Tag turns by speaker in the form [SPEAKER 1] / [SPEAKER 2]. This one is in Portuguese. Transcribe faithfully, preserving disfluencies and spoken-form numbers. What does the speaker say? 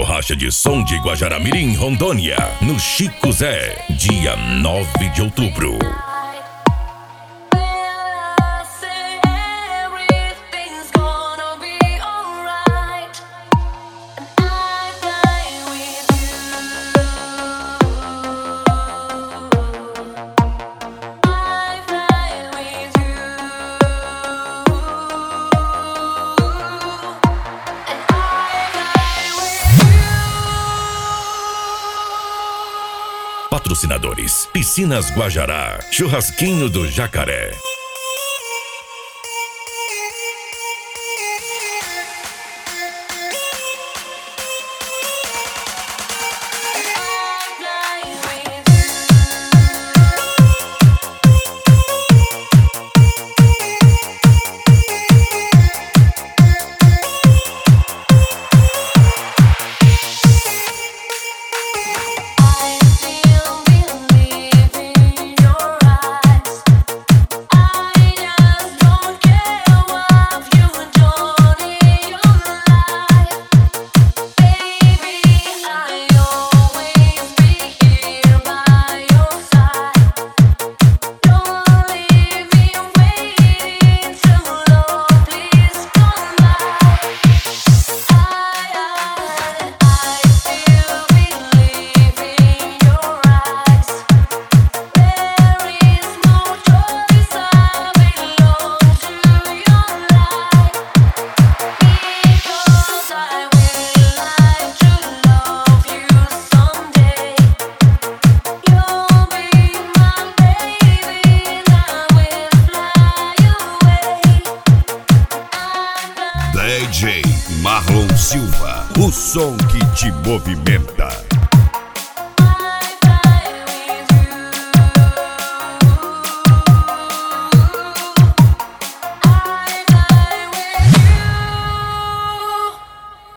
[SPEAKER 1] Racha de Som de Guajará-Mirim, Rondônia, no Chico Zé, dia nove de outubro. Patrocinadores: Piscinas Guajará, Churrasquinho do Jacaré. D J Marlon Silva, o som que te movimenta.